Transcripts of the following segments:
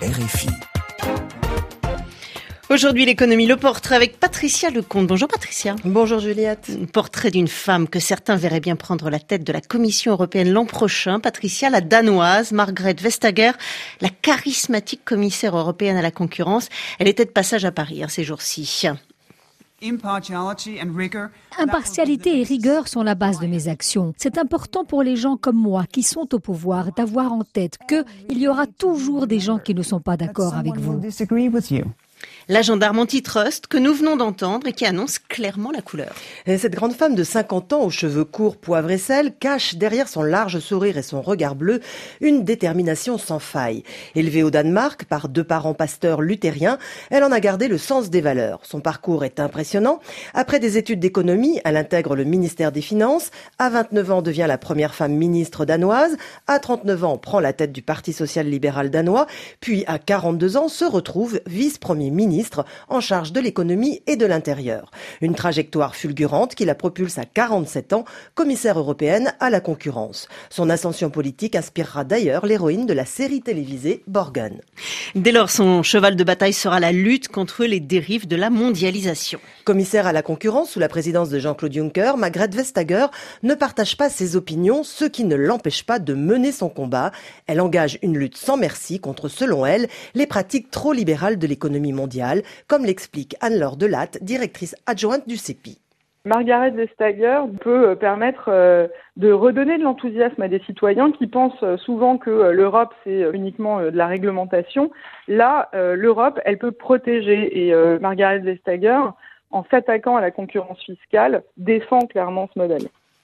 RFI. Aujourd'hui, l'économie, le portrait avec Patricia Lecomte. Bonjour Patricia. Bonjour Juliette. Portrait d'une femme que certains verraient bien prendre la tête de la Commission européenne l'an prochain. Patricia, la danoise, Margrethe Vestager, la charismatique commissaire européenne à la concurrence. Elle était de passage à Paris ces jours-ci. Impartialité et rigueur sont la base de mes actions. C'est important pour les gens comme moi qui sont au pouvoir d'avoir en tête qu'il y aura toujours des gens qui ne sont pas d'accord avec vous. La gendarme antitrust que nous venons d'entendre et qui annonce clairement la couleur. Et cette grande femme de 50 ans aux cheveux courts, poivre et sel, cache derrière son large sourire et son regard bleu une détermination sans faille. Élevée au Danemark par deux parents pasteurs luthériens, elle en a gardé le sens des valeurs. Son parcours est impressionnant. Après des études d'économie, elle intègre le ministère des Finances. À 29 ans, devient la première femme ministre danoise. À 39 ans, prend la tête du Parti social-libéral danois. Puis, à 42 ans, se retrouve vice-premier ministre en charge de l'économie et de l'intérieur. Une trajectoire fulgurante qui la propulse à 47 ans, commissaire européenne à la concurrence. Son ascension politique inspirera d'ailleurs l'héroïne de la série télévisée Borgen. Dès lors, son cheval de bataille sera la lutte contre les dérives de la mondialisation. Commissaire à la concurrence sous la présidence de Jean-Claude Juncker, Margrethe Vestager ne partage pas ses opinions, ce qui ne l'empêche pas de mener son combat. Elle engage une lutte sans merci contre, selon elle, les pratiques trop libérales de l'économie mondiale, comme l'explique Anne-Laure Delatte, directrice adjointe du CEPI. Margrethe Vestager peut permettre de redonner de l'enthousiasme à des citoyens qui pensent souvent que l'Europe, c'est uniquement de la réglementation. Là, l'Europe, elle peut protéger. Et Margrethe Vestager, en s'attaquant à la concurrence fiscale, défend clairement ce modèle.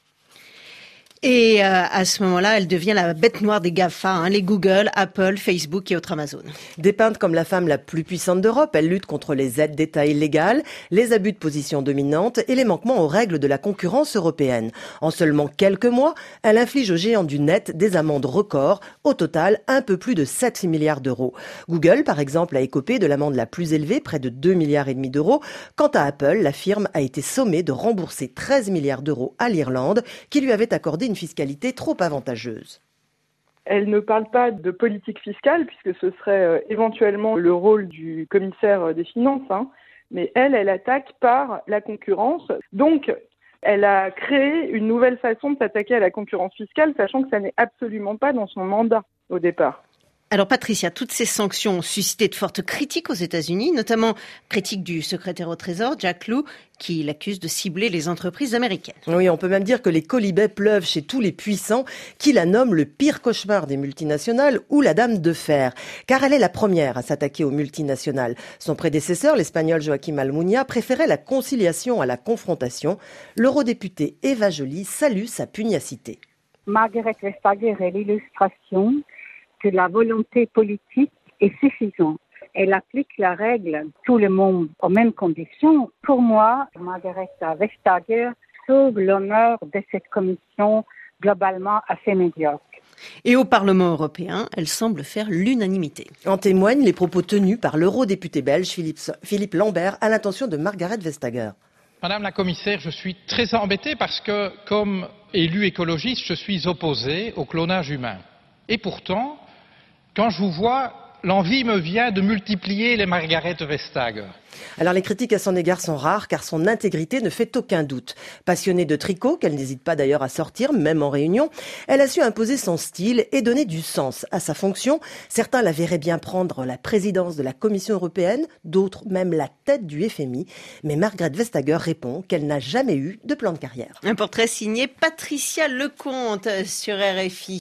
Et à ce moment-là, elle devient la bête noire des GAFA, les Google, Apple, Facebook et autres Amazon. Dépeinte comme la femme la plus puissante d'Europe, elle lutte contre les aides d'État illégales, les abus de position dominante et les manquements aux règles de la concurrence européenne. En seulement quelques mois, elle inflige aux géants du net des amendes records, au total un peu plus de 7 milliards d'euros. Google, par exemple, a écopé de l'amende la plus élevée, près de 2,5 milliards d'euros. Quant à Apple, la firme a été sommée de rembourser 13 milliards d'euros à l'Irlande, qui lui avait accordé une fiscalité trop avantageuse. Elle ne parle pas de politique fiscale, puisque ce serait éventuellement le rôle du commissaire des finances, mais elle attaque par la concurrence. Donc, elle a créé une nouvelle façon de s'attaquer à la concurrence fiscale, sachant que ça n'est absolument pas dans son mandat au départ. Alors Patricia, toutes ces sanctions ont suscité de fortes critiques aux États-Unis, notamment critiques du secrétaire au Trésor, Jack Lew, qui l'accuse de cibler les entreprises américaines. Oui, on peut même dire que les quolibets pleuvent chez tous les puissants qui la nomment le pire cauchemar des multinationales ou la dame de fer. Car elle est la première à s'attaquer aux multinationales. Son prédécesseur, l'Espagnol Joaquim Almunia, préférait la conciliation à la confrontation. L'eurodéputée Eva Joly salue sa pugnacité. Margrethe Vestager est l'illustration que la volonté politique est suffisante. Elle applique la règle tout le monde aux mêmes conditions. Pour moi, Margrethe Vestager sauve l'honneur de cette commission globalement assez médiocre. Et au Parlement européen, elle semble faire l'unanimité. En témoignent les propos tenus par l'eurodéputé belge Philippe Lambert à l'intention de Margrethe Vestager. Madame la commissaire, je suis très embêté parce que, comme élu écologiste, je suis opposé au clonage humain. Et pourtant, quand je vous vois, l'envie me vient de multiplier les Margrethe Vestager. Alors les critiques à son égard sont rares car son intégrité ne fait aucun doute. Passionnée de tricot, qu'elle n'hésite pas d'ailleurs à sortir, même en réunion, elle a su imposer son style et donner du sens à sa fonction. Certains la verraient bien prendre la présidence de la Commission européenne, d'autres même la tête du FMI. Mais Margrethe Vestager répond qu'elle n'a jamais eu de plan de carrière. Un portrait signé Patricia Lecomte sur RFI.